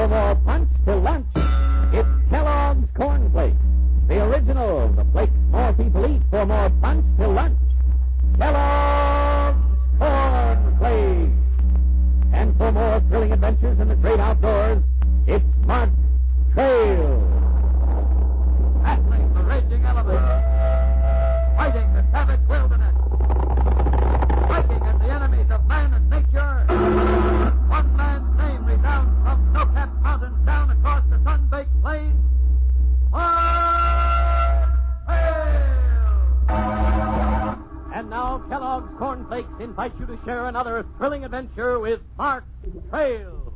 for more punch till lunch, it's Kellogg's Corn Flakes. The original, the flakes more people eat for more punch till lunch. Kellogg's Corn Flakes. And for more thrilling adventures in the great outdoors, it's Mark Trail. Battling the raging elements, fighting the savage wilderness, fighting at the enemies of man and nature. One man's name resounds from snow-capped mountains down across the sun-baked plains. Mark Trail! And now Kellogg's Corn Flakes invite you to share another thrilling adventure with Mark Trail.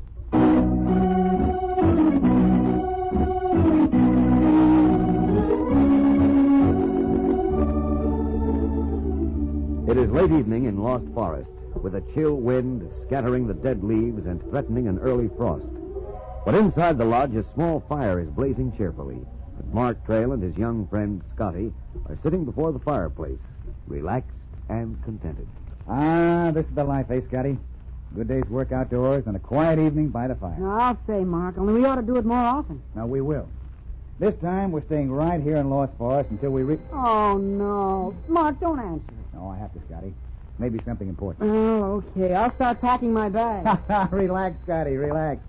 It is late evening in Lost Forest, with a chill wind scattering the dead leaves and threatening an early frost. But inside the lodge, a small fire is blazing cheerfully. And Mark Trail and his young friend Scotty are sitting before the fireplace, relaxed and contented. This is the life, eh, Scotty? Good day's work outdoors and a quiet evening by the fire. I'll say, Mark, only we ought to do it more often. Now, we will. This time, we're staying right here in Lost Forest until we reach... Oh, no. Mark, don't answer. No, I have to, Scotty. Maybe something important. Oh, okay. I'll start packing my bag. Relax, Scotty, relax.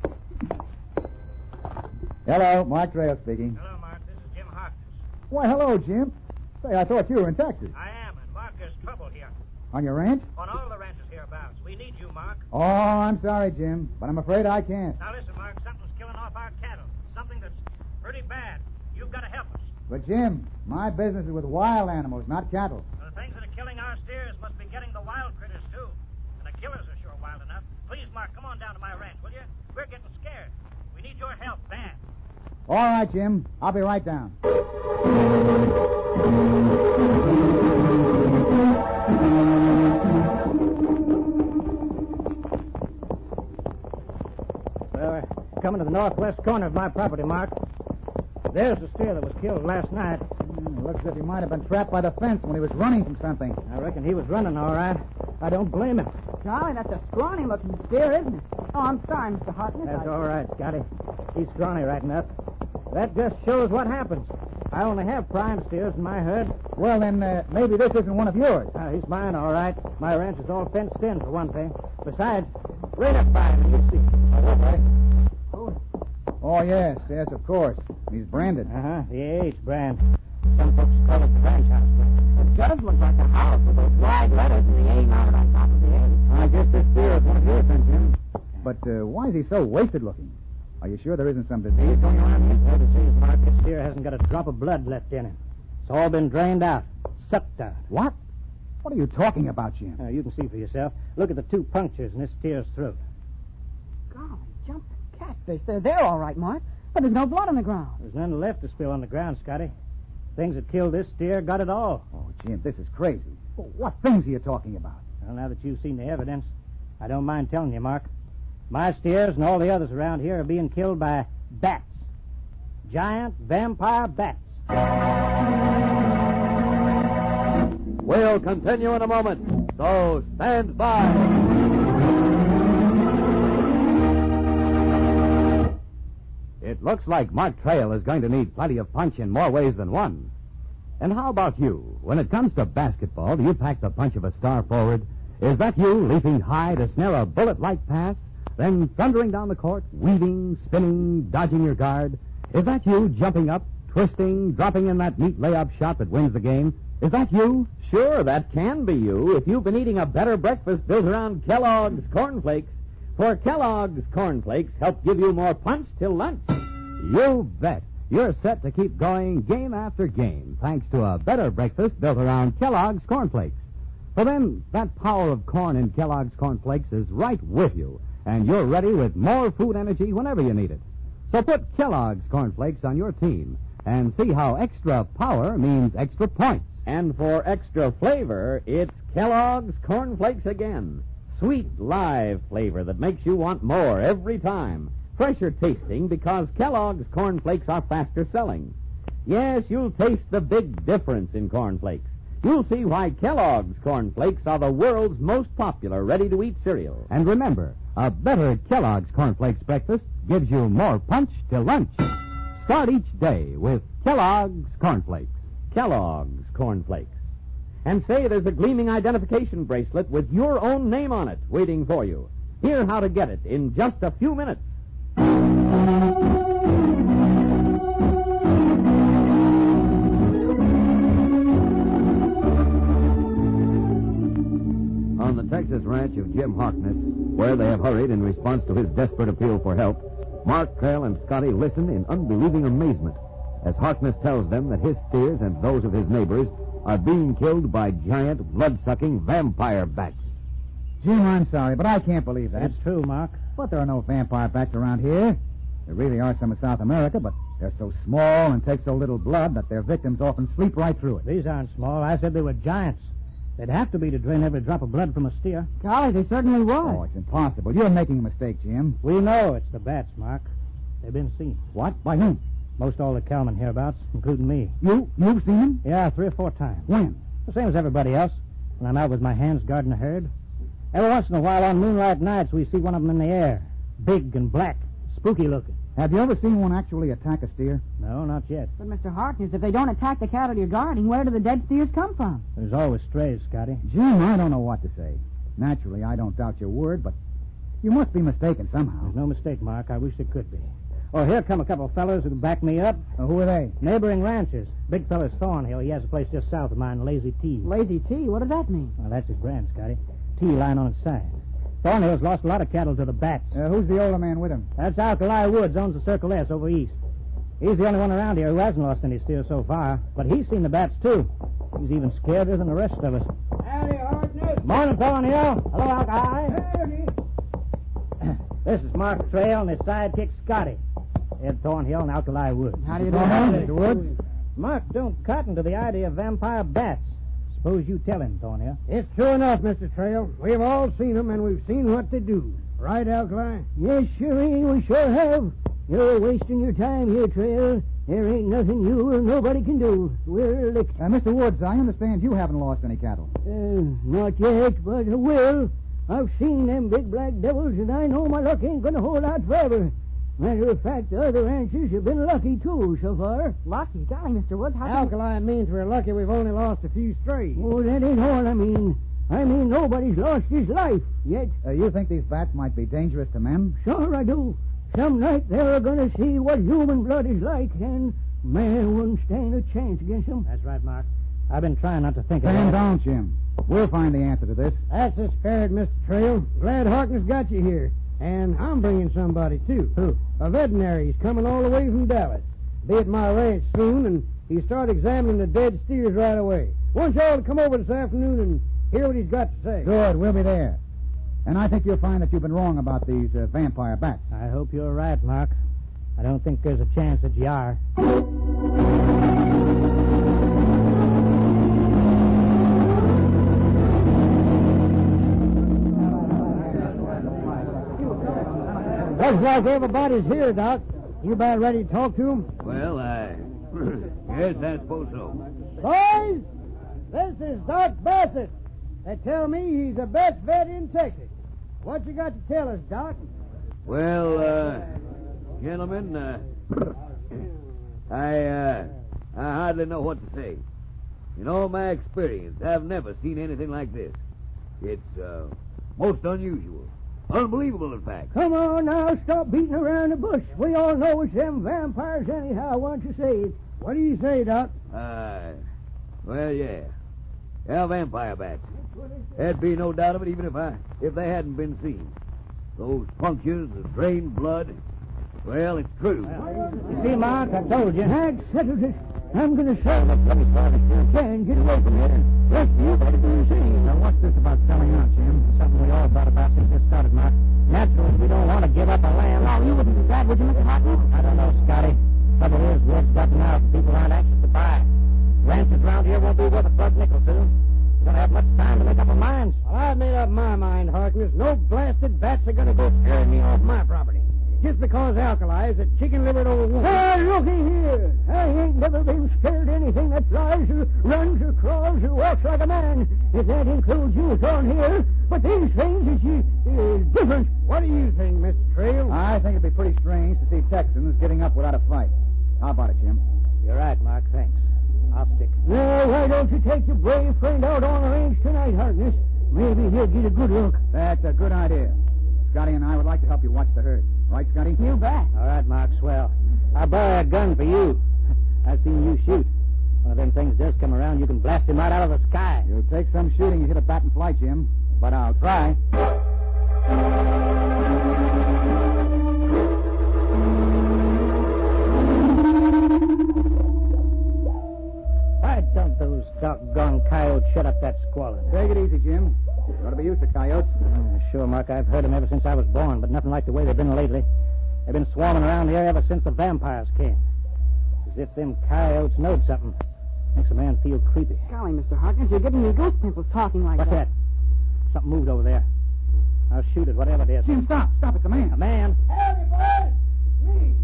Hello, Mark Trail speaking. Hello, Mark. This is Jim Hawkins. Why, hello, Jim. Say, I thought you were in Texas. I am, and Mark, there's trouble here. On your ranch? On all the ranches hereabouts. We need you, Mark. Oh, I'm sorry, Jim, but I'm afraid I can't. Now listen, Mark, something's killing off our cattle. Something that's pretty bad. You've got to help us. But, Jim, my business is with wild animals, not cattle. Well, the things that are killing our steers must be getting the wild critters, too. And the killers are sure wild enough. Please, Mark, come on down to my ranch, will you? We're getting scared. We need your help, bad. All right, Jim. I'll be right down. Well, we're coming to the northwest corner of my property, Mark. There's the steer that was killed last night. Looks as if he might have been trapped by the fence when he was running from something. I reckon he was running all right. I don't blame him. Charlie, that's a scrawny-looking steer, isn't it? Oh, I'm sorry, Mr. Hartnett. That's all right, Scotty. He's scrawny right enough. That just shows what happens. I only have prime steers in my herd. Well, then, maybe this isn't one of yours. He's mine, all right. My ranch is all fenced in, for one thing. Besides, right up by him, you see. Oh, yes, of course. He's branded. The H brand. Some folks call it the ranch house brand. It does look like a house with those wide letters and the A mounted on top of the A. I guess this steer is one of yours, then, Jim. But why is he so wasted-looking? Are you sure there isn't some disease going around here? No disease, Mark. This steer hasn't got a drop of blood left in him. It's all been drained out, sucked out. What? What are you talking about, Jim? You can see for yourself. Look at the two punctures in this steer's throat. Golly, jumping catfish. They're there all right, Mark. But there's no blood on the ground. There's none left to spill on the ground, Scotty. Things that killed this steer got it all. Oh, Jim, this is crazy. Well, what things are you talking about? Well, now that you've seen the evidence, I don't mind telling you, Mark. My steers and all the others around here are being killed by bats. Giant vampire bats. We'll continue in a moment, so stand by. It looks like Mark Trail is going to need plenty of punch in more ways than one. And how about you? When it comes to basketball, do you pack the punch of a star forward? Is that you leaping high to snare a bullet-like pass, then thundering down the court, weaving, spinning, dodging your guard? Is that you jumping up, twisting, dropping in that neat layup shot that wins the game? Is that you? Sure, that can be you if you've been eating a better breakfast built around Kellogg's Corn Flakes. For Kellogg's Corn Flakes help give you more punch till lunch. You bet. You're set to keep going game after game, thanks to a better breakfast built around Kellogg's Corn Flakes. For then, that power of corn in Kellogg's Corn Flakes is right with you, and you're ready with more food energy whenever you need it. So put Kellogg's Corn Flakes on your team and see how extra power means extra points. And for extra flavor, it's Kellogg's Corn Flakes again. Sweet, live flavor that makes you want more every time. Fresher tasting because Kellogg's Corn Flakes are faster selling. Yes, you'll taste the big difference in Corn Flakes. you'll see why Kellogg's Corn Flakes are the world's most popular ready-to-eat cereal. And remember, a better Kellogg's Corn Flakes breakfast gives you more punch till lunch. Start each day with Kellogg's Corn Flakes. Kellogg's Corn Flakes. And say there's a gleaming identification bracelet with your own name on it waiting for you. Hear how to get it in just a few minutes. On the Texas ranch of Jim Harkness, where they have hurried in response to his desperate appeal for help, Mark Trail and Scotty listen in unbelieving amazement as Harkness tells them that his steers and those of his neighbors are being killed by giant, blood-sucking vampire bats. Jim, I'm sorry, but I can't believe that. That's true, Mark. But there are no vampire bats around here. There really are some in South America, but they're so small and take so little blood that their victims often sleep right through it. These aren't small. I said they were giants. They'd have to be to drain every drop of blood from a steer. Golly, they certainly was. Oh, it's impossible. You're making a mistake, Jim. We know it's the bats, Mark. They've been seen. What? By whom? Most all the cowmen hereabouts, including me. You've seen them? Yeah, 3 or 4 times. When? The same as everybody else. When I'm out with my hands guarding a herd. Every once in a while on moonlight nights, we see one of them in the air. Big and black. Spooky looking. Have you ever seen one actually attack a steer? No, not yet. But, Mr. Harkness, if they don't attack the cattle you're guarding, where do the dead steers come from? There's always strays, Scotty. Jim, I don't know what to say. Naturally, I don't doubt your word, but you must be mistaken somehow. There's no mistake, Mark. I wish there could be. Oh, here come a couple of fellows who can back me up. Who are they? Neighboring ranchers. Big feller's Thornhill. He has a place just south of mine, Lazy T. Lazy T? What does that mean? Well, that's his brand, Scotty. T lying on its side. Thornhill's lost a lot of cattle to the bats. Who's the older man with him? That's Alkali Woods, owns the Circle S over east. He's the only one around here who hasn't lost any steers so far, but he's seen the bats, too. He's even scarier than the rest of us. Howdy, Harkness. Morning, Thornhill. Hello, Alkali. Howdy. This is Mark Trail and his sidekick, Scotty. Ed Thornhill and Alkali Woods. How do you do, Mr. Woods? Mark don't cotton to the idea of vampire bats. Suppose you tell him, Thornhill. It's true enough, Mr. Trail. We've all seen them, and we've seen what they do. Right, Alkali? Yes, sirree, we sure have. You're wasting your time here, Trail. There ain't nothing you or nobody can do. We're licked. Mr. Woods, I understand you haven't lost any cattle. Not yet, but I will. I've seen them big black devils, and I know my luck ain't going to hold out forever. Matter of fact, the other ranchers have been lucky, too, so far. Lucky? Golly, Mr. Woods, how can... Alkali means we're lucky we've only lost a few strays. Oh, that ain't all I mean. I mean nobody's lost his life yet. You think these bats might be dangerous to men? Sure I do. Some night they're going to see what human blood is like, and man wouldn't stand a chance against them. That's right, Mark. I've been trying not to think Stand about it. down, Jim. We'll find the answer to this. That's the spirit, Mr. Trail. Glad Harkness got you here. And I'm bringing somebody, too. Who? A veterinary. He's coming all the way from Dallas. Be at my ranch soon, and he'll start examining the dead steers right away. Want y'all to come over this afternoon and hear what he's got to say. Good, we'll be there. And I think you'll find that you've been wrong about these vampire bats. I hope you're right, Mark. I don't think there's a chance that you are. Looks like everybody's here, Doc. You about ready to talk to him? Well, yes, I suppose so. Boys, this is Doc Bassett. They tell me he's the best vet in Texas. What you got to tell us, Doc? Well, gentlemen, I hardly know what to say. In all my experience, I've never seen anything like this. It's most unusual. Unbelievable, in fact. Come on now, stop beating around the bush. We all know it's them vampires anyhow, once you say it. What do you say, Doc? Well, yeah. Yeah, vampire bats. There'd be no doubt of it, even if they hadn't been seen. Those punctures, the drained blood. Well, it's true. You see, Mark, I told you. That settles it. I'm going to sell them. Dan, get away from here. Rest of you better do the same. Now, what's this about selling out, Jim? Something we all thought about since this started, Mark. Naturally, we don't want to give up our land. Oh, you wouldn't do that, would you, Mr. Harkness? I don't know, Scotty. Trouble is, word's gotten out and people aren't anxious to buy. Ranches around here won't be worth a plug nickel soon. We're going to have much time to make up our minds. Well, I've made up my mind, Harkness. No blasted bats are going to go scaring me off my property. just because Alkali is a chicken-livered old woman. Hey, looky here. I ain't never been scared of anything that flies or runs or crawls or walks like a man, if that includes you, Thornhill. But these things is different. What do you think, Mr. Trail? I think it'd be pretty strange to see Texans getting up without a fight. How about it, Jim? You're right, Mark. Thanks. I'll stick. Now, why don't you take your brave friend out on the range tonight, Harkness? Maybe he'll get a good look. That's a good idea. Scotty and I would like to help you watch the herd. Right, Scotty? You bet. All right, Mark. Swell. I'll borrow a gun for you. I've seen you shoot. One of them things does come around, you can blast him right out of the sky. You'll take some shooting. You hit a bat and fly, Jim. But I'll try. Why don't those doggone coyotes shut up that squalling? Take it easy, Jim. You ought to be used to coyotes. Sure, Mark. I've heard them ever since I was born, but nothing like the way they've been lately. They've been swarming around here ever since the vampires came. As if them coyotes knowed something. Makes a man feel creepy. Golly, Mr. Harkins, you're getting me goose pimples talking like What's that? Something moved over there. I'll shoot it, whatever it is. Jim, stop. Stop. It's a man. A man? Howdy, boys. It's me.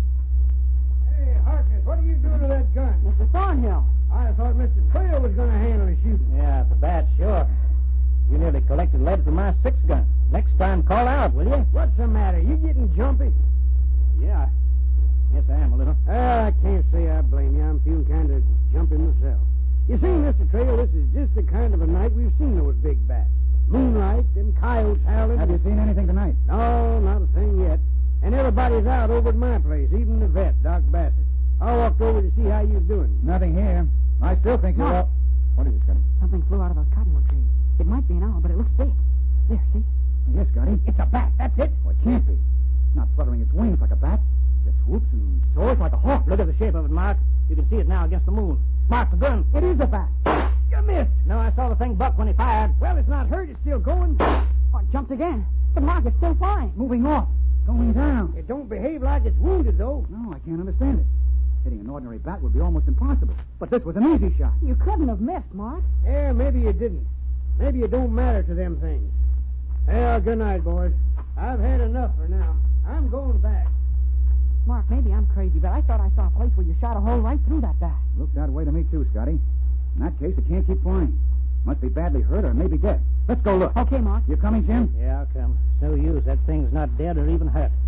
Hey, Harkness, what are you doing to that gun? Mr. Thornhill. I thought Mr. Trail was going to handle the shooting. Yeah, it's a bat, sure. You nearly collected lead from my 6-gun. Next time, call out, will you? What's the matter? You getting jumpy? Yeah. Yes, I am a little. Well, I can't say I blame you. I'm feeling kind of jumpy myself. You see, Mr. Trail, this is just the kind of a night we've seen those big bats. Moonlight, them coyotes howling. Have you seen anything tonight? No, not a thing yet. And everybody's out over at my place, even the vet, Doc Bassett. I walked over to see how you was doing. Nothing here. I still think you're Mark. up. What is it, Scotty? Something flew out of those cottonwood trees. It might be an owl, but it looks big. There, see? Yes, Scotty. It's a bat, that's it. Well, it can't be. It's not fluttering its wings like a bat. It swoops and soars like a hawk. Look at the shape of it, Mark. You can see it now against the moon. Mark, the gun. It is a bat. You missed. No, I saw the thing buck when he fired. Well, it's not hurt. It's still going. Oh, it jumped again. But Mark, it's still flying. Moving off. Going down. It don't behave like it's wounded, though. No, I can't understand it. Hitting an ordinary bat would be almost impossible. But this was an easy shot. You couldn't have missed, Mark. Yeah, maybe you didn't. Maybe it don't matter to them things. Well, good night, boys. I've had enough for now. I'm going back. Mark, maybe I'm crazy, but I thought I saw a place where you shot a hole right through that bat. Looked that way to me, too, Scotty. In that case, it can't keep flying. Must be badly hurt or maybe dead. Let's go look. Okay, Mark. You coming, Jim? Yeah, I'll come. It's no use. That thing's not dead or even hurt.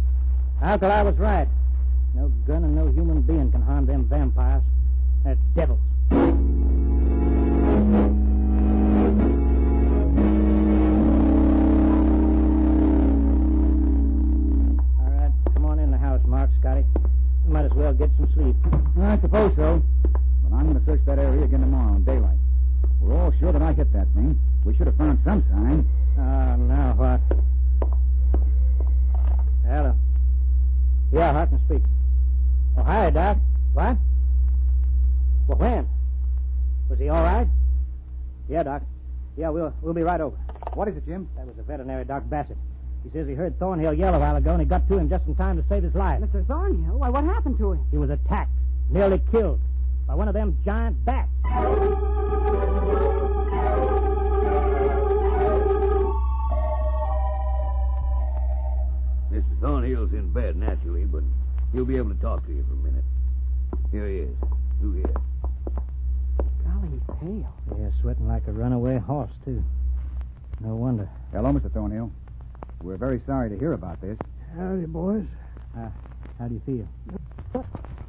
I was right. No gun and no human being can harm them vampires. They're devils. All right, come on in the house, Mark, Scotty. We might as well get some sleep. I suppose so. But I'm going to search that area again tomorrow in daylight. We're all sure that I hit that thing. We should have found some sign. Now what? Hello. Yeah, Harkness speak. Oh, hi, Doc. What? Well, when? Was he all right? Yeah, Doc. Yeah, we'll be right over. What is it, Jim? That was the veterinary, Doc Bassett. He says he heard Thornhill yell a while ago, and he got to him just in time to save his life. Mr. Thornhill, why, what happened to him? He was attacked, nearly killed, by one of them giant bats. Mr. Thornhill's in bed, naturally, but he'll be able to talk to you for a minute. Here he is. Through here. Golly, he's pale. Yeah, sweating like a runaway horse, too. No wonder. Hello, Mr. Thornhill. We're very sorry to hear about this. Howdy, boys. How do you feel?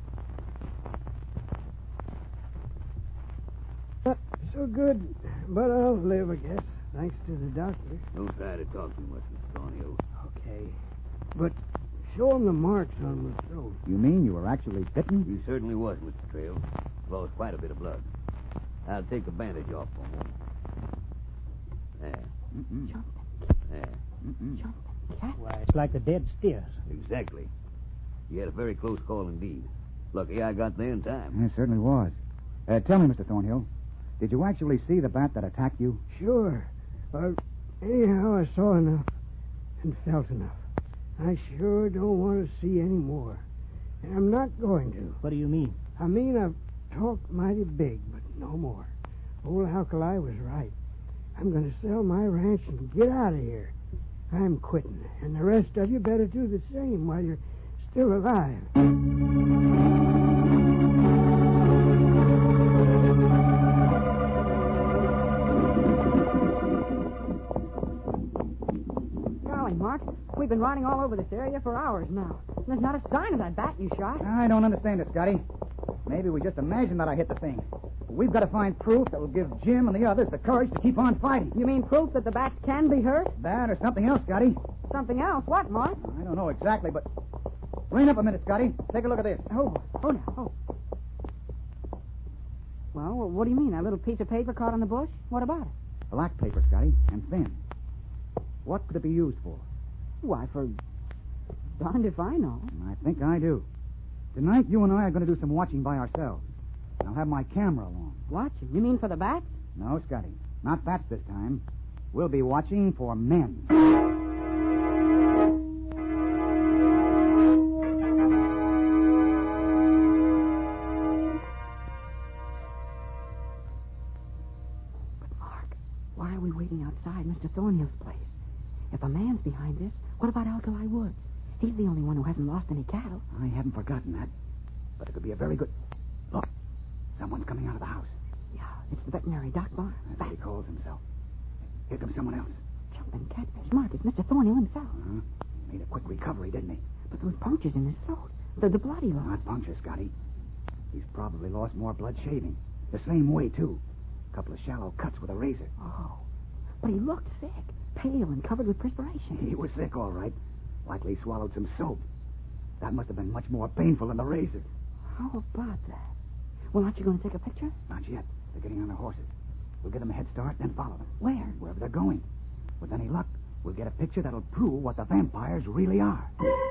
Not so good, but I'll live, I guess, thanks to the doctor. Don't try to talk too much, Mr. Thornhill. Okay. But show him the marks on my throat. You mean you were actually bitten? He certainly was, Mr. Trail. Lost quite a bit of blood. I'll take the bandage off for a moment. There. Mm-mm. There. Mm-mm. Cat? Why, it's like the dead steers. Exactly. You had a very close call indeed. Lucky I got there in time. It certainly was. Tell me, Mr. Thornhill, did you actually see the bat that attacked you? Sure. Anyhow, I saw enough and felt enough. I sure don't want to see any more. And I'm not going to. What do you mean? I mean, I've talked mighty big, but no more. Old Alkali was right. I'm going to sell my ranch and get out of here. I'm quitting, and the rest of you better do the same while you're still alive. Golly, Mark, we've been riding all over this area for hours now. There's not a sign of that bat you shot. I don't understand it, Scotty. Maybe we just imagined that I hit the thing. But we've got to find proof that will give Jim and the others the courage to keep on fighting. You mean proof that the bats can be hurt? That or something else, Scotty. Something else? What, Mark? I don't know exactly, but... Rein up a minute, Scotty. Take a look at this. Oh now. Oh. Well, what do you mean? That little piece of paper caught on the bush? What about it? Black paper, Scotty, and thin. What could it be used for? Why, for... darned if I know. I think I do. Tonight, you and I are going to do some watching by ourselves. I'll have my camera along. Watching? You mean for the bats? No, Scotty. Not bats this time. We'll be watching for men. But, Mark, why are we waiting outside Mr. Thornhill's place? If a man's behind this, what about Alkali Woods? He's the only one who hasn't lost any cattle. I haven't forgotten that. But it could be a very good... Look, someone's coming out of the house. Yeah, it's the veterinary Doc Barnes. That's what he calls himself. Here comes someone else. Jumping catfish. Mark, it's Mr. Thornhill himself. Made a quick recovery, didn't he? But those punctures in his throat. The blood he lost. Not punctures, Scotty. He's probably lost more blood shaving. The same way, too. A couple of shallow cuts with a razor. Oh, but he looked sick. Pale and covered with perspiration. He was sick, all right. Likely swallowed some soap. That must have been much more painful than the razor. How about that? Well, aren't you going to take a picture? Not yet. They're getting on their horses. We'll give them a head start, then follow them. Where? Wherever they're going. With any luck, we'll get a picture that'll prove what the vampires really are.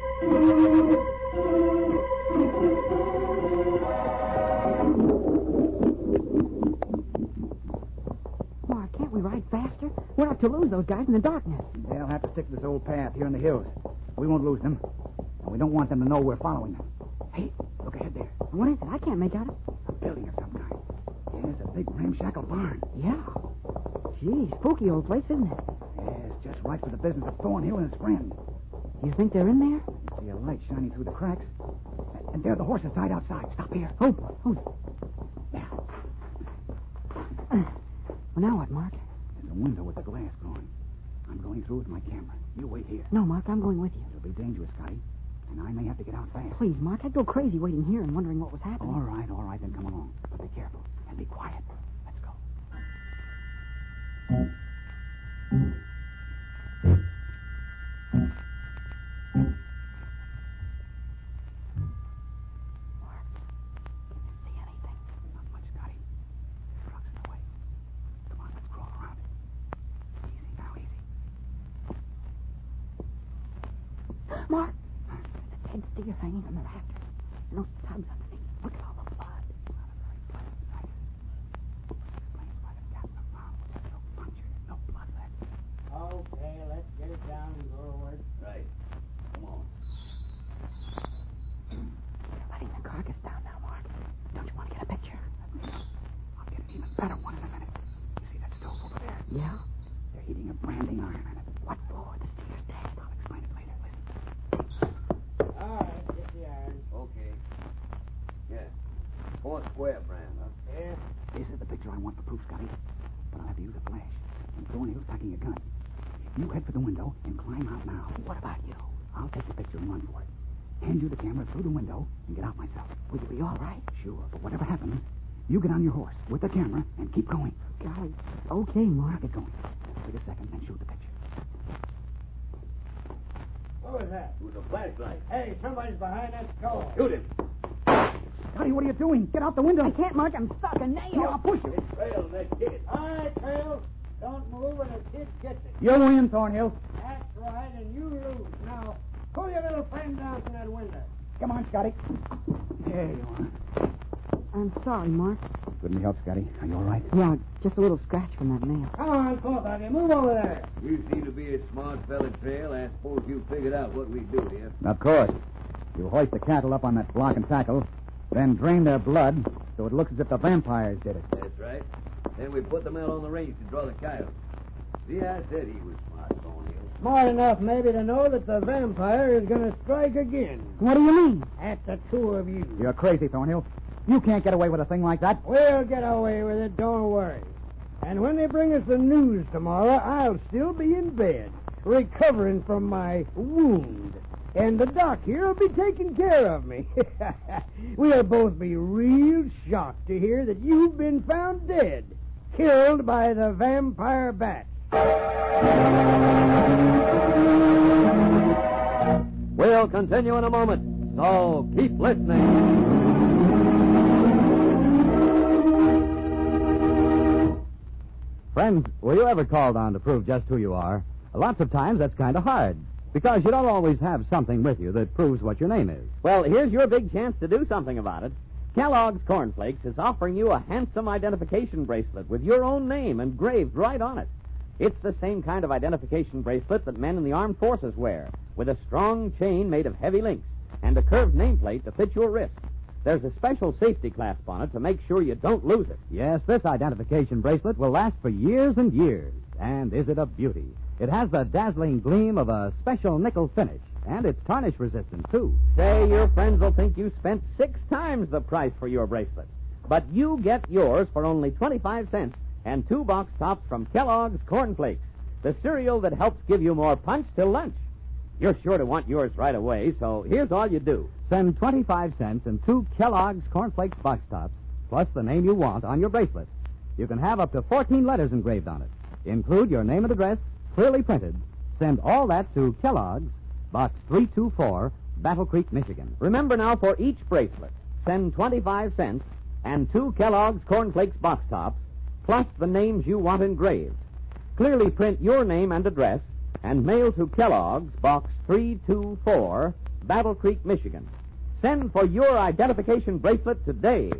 Mark, can't we ride faster? We're not to lose those guys in the darkness. They'll have to stick to this old path here in the hills. We won't lose them. And we don't want them to know we're following them. Hey, look ahead there. What is it? I can't make out it. A building of some kind. Yes, a big ramshackle barn. Yeah. Gee, spooky old place, isn't it? Yes, just right for the business of Thornhill and his friend. You think they're in there? See a light shining through the cracks. And there are the horses tied outside. Stop here. Oh, Yeah. Well, now what, Mark? There's a window with the glass growing. I'm going through with my camera. You wait here. No, Mark, I'm going with you. It'll be dangerous, Scotty. And I may have to get out fast. Please, Mark, I'd go crazy waiting here and wondering what was happening. All right, then come along. But be careful and be quiet. Let's go. Mark, can you see anything? Not much, Scotty. The truck's in the way. Come on, let's crawl around it. Easy now, easy. Mark, there's a dead steer hanging from the rafters. And those tubs underneath. Look at all the blood. It's not a very pleasant sight. Explains why the cats are found. No puncture, no blood left. Okay, let's get it down and go to work. Right. Come on. They're letting the carcass down now, Mark. Don't you want to get a picture? I'll get an even better one in a minute. You see that stove over there? Yeah? They're heating a branding iron in it. What for? The steer's dead. I'll explain it later. Listen. All right, get the iron. Okay. Yeah. 4 square brand, huh? Yeah. This is the picture I want for proof, Scotty. But I'll have to use a flash. And Thornhill's packing a gun. You head for the window and climb out now. What about you? I'll take the picture and run for it. Hand you the camera through the window and get out myself. Will you be all right? Sure, but whatever happens, you get on your horse with the camera and keep going. Golly. Okay, Mark. Now get going. Wait a second, then shoot the picture. What was that? It was a flashlight. Hey, somebody's behind that stove. Shoot him. Scotty, what are you doing? Get out the window. I can't, Mark. I'm stuck. A nail. Here, I'll push you. It's Trail and that kid. All right, Trail. Don't move and the kid gets it. You win, Thornhill. That's right, and you lose. Now, pull your little friend down from that window. Come on, Scotty. There you are. I'm sorry, Mark. Couldn't help, Scotty. Are you all right? Yeah, just a little scratch from that nail. Come on, both of you. Move over there. You seem to be a smart fella, Trail. I suppose you figured out what we do here. Of course. You hoist the cattle up on that block and tackle, then drain their blood so it looks as if the vampires did it. That's right. Then we put them out on the range to draw the coyotes. See, I said he was smart, Thornhill. Smart enough maybe to know that the vampire is going to strike again. What do you mean? At the two of you. You're crazy, Thornhill. You can't get away with a thing like that. We'll get away with it, don't worry. And when they bring us the news tomorrow, I'll still be in bed, recovering from my wound. And the doc here will be taking care of me. We'll both be real shocked to hear that you've been found dead, killed by the vampire bat. We'll continue in a moment, so keep listening. Friends, were you ever called on to prove just who you are? Lots of times that's kind of hard, because you don't always have something with you that proves what your name is. Well, here's your big chance to do something about it. Kellogg's Corn Flakes is offering you a handsome identification bracelet with your own name engraved right on it. It's the same kind of identification bracelet that men in the armed forces wear, with a strong chain made of heavy links and a curved nameplate to fit your wrist. There's a special safety clasp on it to make sure you don't lose it. Yes, this identification bracelet will last for years and years. And is it a beauty? It has the dazzling gleam of a special nickel finish, and it's tarnish resistant, too. Say your friends will think you spent 6 times the price for your bracelet. But you get yours for only 25 cents and 2 box tops from Kellogg's Corn Flakes, the cereal that helps give you more punch till lunch. You're sure to want yours right away, so here's all you do. Send 25 cents and 2 Kellogg's Corn Flakes box tops, plus the name you want on your bracelet. You can have up to 14 letters engraved on it. Include your name and address, clearly printed. Send all that to Kellogg's, Box 324, Battle Creek, Michigan. Remember now, for each bracelet, send 25 cents and 2 Kellogg's Corn Flakes box tops, plus the names you want engraved. Clearly print your name and address and mail to Kellogg's, Box 324, Battle Creek, Michigan. Send for your identification bracelet today.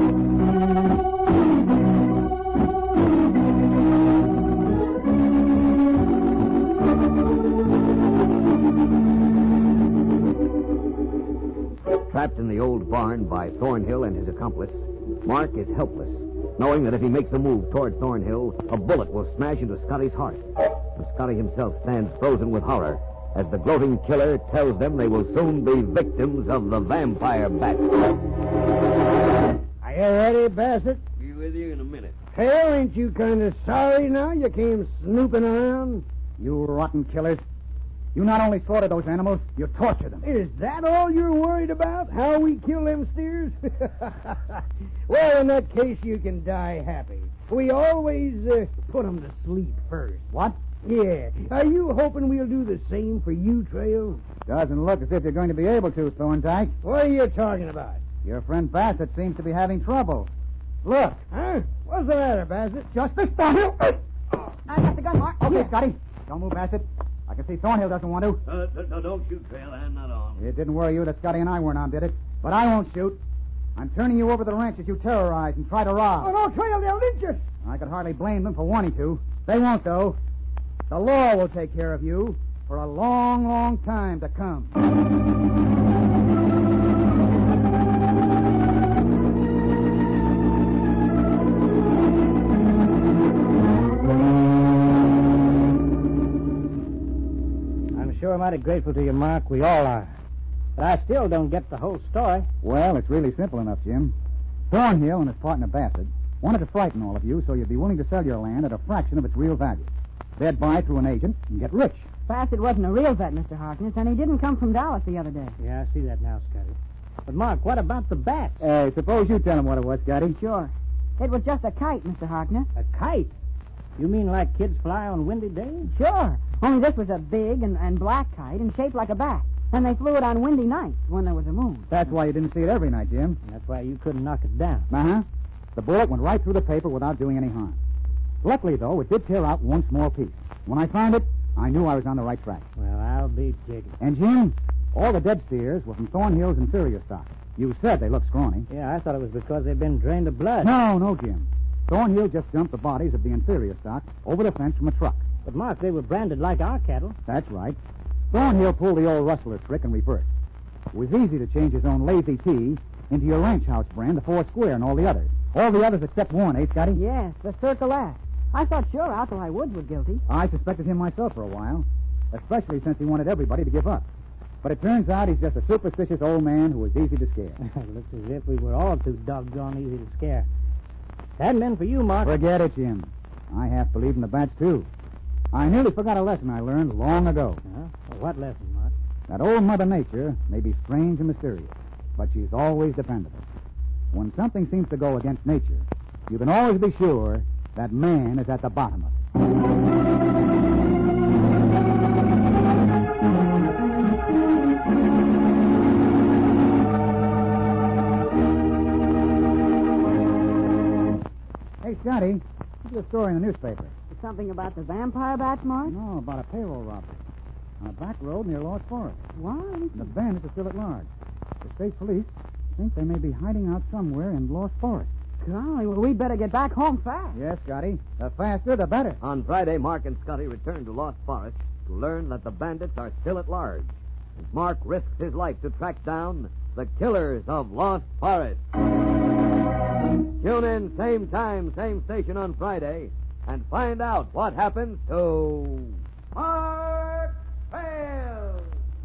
Trapped in the old barn by Thornhill and his accomplice, Mark is helpless, knowing that if he makes a move toward Thornhill, a bullet will smash into Scotty's heart. And Scotty himself stands frozen with horror as the gloating killer tells them they will soon be victims of the vampire bat. Are you ready, Bassett? Be with you in a minute. Hell, ain't you kind of sorry now you came snooping around? You rotten killers. You not only slaughter those animals, you torture them. Is that all you're worried about? How we kill them steers? Well, in that case, you can die happy. We always put them to sleep first. What? Yeah. Are you hoping we'll do the same for you, Trail? Doesn't look as if you're going to be able to, Thorndyke. What are you talking about? Your friend Bassett seems to be having trouble. Look. Huh? What's the matter, Bassett? Just this, Thornhill. I got the gun, Mark. Okay, Scotty. Don't move, Bassett. I can see Thornhill doesn't want to. No, don't shoot, Trail. I'm not on. It didn't worry you that Scotty and I weren't on, did it? But I won't shoot. I'm turning you over the ranches you terrorize and try to rob. Oh, no, Trail, they'll lynch us. I could hardly blame them for wanting to. They won't, though. The law will take care of you for a long, long time to come. I'm sure mighty grateful to you, Mark. We all are. But I still don't get the whole story. Well, it's really simple enough, Jim. Thornhill and his partner Bassett wanted to frighten all of you so you'd be willing to sell your land at a fraction of its real value. They'd buy through an agent and get rich. Bassett wasn't a real vet, Mr. Harkness, and he didn't come from Dallas the other day. Yeah, I see that now, Scotty. But, Mark, what about the bats? Suppose you tell him what it was, Scotty. Sure. It was just a kite, Mr. Harkness. A kite? You mean like kids fly on windy days? Sure. Only this was a big and black kite and shaped like a bat. And they flew it on windy nights when there was a moon. That's why you didn't see it every night, Jim. And that's why you couldn't knock it down. Uh-huh. The bullet went right through the paper without doing any harm. Luckily, though, it did tear out one small piece. When I found it, I knew I was on the right track. Well, I'll be jiggered. And, Jim, all the dead steers were from Thornhill's inferior stock. You said they looked scrawny. Yeah, I thought it was because they'd been drained of blood. No, Jim. Thornhill just dumped the bodies of the inferior stock over the fence from a truck. But, Mark, they were branded like our cattle. That's right. Thornhill pulled the old rustler trick in reverse. It was easy to change his own Lazy T into your ranch house brand, the Four Square, and all the others. All the others except one, eh, Scotty? Yes, the Circle S. I thought sure Alkali Woods was guilty. I suspected him myself for a while. especially since he wanted everybody to give up. But it turns out he's just a superstitious old man who was easy to scare. Looks as if we were all too doggone easy to scare. Hadn't been for you, Mark. Forget it, Jim. I half believe in the bats, too. I nearly forgot a lesson I learned long ago. Well, what lesson, Mark? That old Mother Nature may be strange and mysterious, but she's always dependable. When something seems to go against nature, you can always be sure that man is at the bottom of it. Hey, Scotty, what's the story in the newspaper? Something about the vampire bats, Mark? No, about a payroll robbery on a back road near Lost Forest. What? And the bandits are still at large. The state police think they may be hiding out somewhere in Lost Forest. Golly, well, we'd better get back home fast. Yes, Scotty. The faster, the better. On Friday, Mark and Scotty returned to Lost Forest to learn that the bandits are still at large. As Mark risks his life to track down the killers of Lost Forest. Tune in, same time, same station on Friday, and find out what happens to Mark Trail.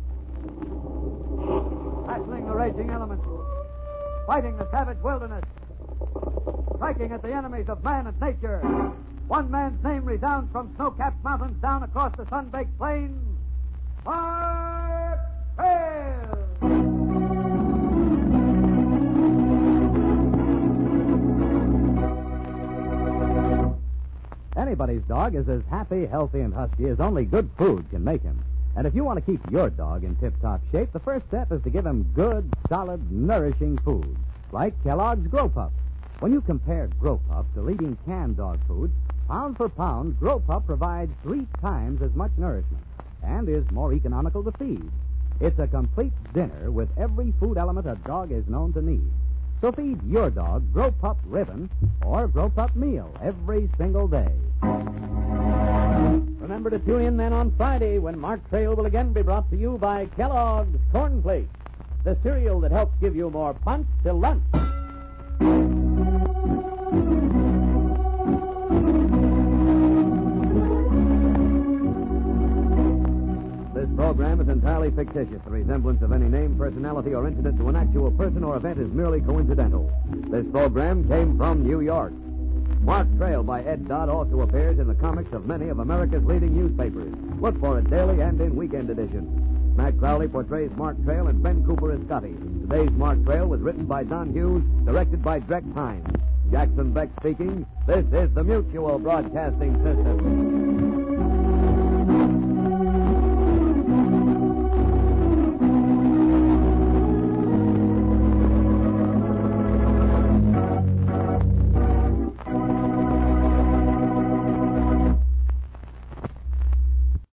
Battling the raging elements, fighting the savage wilderness, striking at the enemies of man and nature. One man's name resounds from snow-capped mountains down across the sun-baked plains. Mark Trail! Anybody's dog is as happy, healthy, and husky as only good food can make him. And if you want to keep your dog in tip-top shape, the first step is to give him good, solid, nourishing food, like Kellogg's Grow Pup. When you compare Grow Pup to leading canned dog foods, pound for pound, Grow Pup provides 3 times as much nourishment and is more economical to feed. It's a complete dinner with every food element a dog is known to need. So feed your dog Grow Pup Ribbon or Grow Pup Meal every single day. Remember to tune in then on Friday when Mark Trail will again be brought to you by Kellogg's Corn Flakes, the cereal that helps give you more punch till lunch. This program is entirely fictitious. The resemblance of any name, personality, or incident to an actual person or event is merely coincidental. This program came from New York. Mark Trail by Ed Dodd also appears in the comics of many of America's leading newspapers. Look for it daily and in weekend editions. Matt Crowley portrays Mark Trail and Ben Cooper as Scotty. Today's Mark Trail was written by Don Hughes, directed by Drex Hines. Jackson Beck speaking. This is the Mutual Broadcasting System.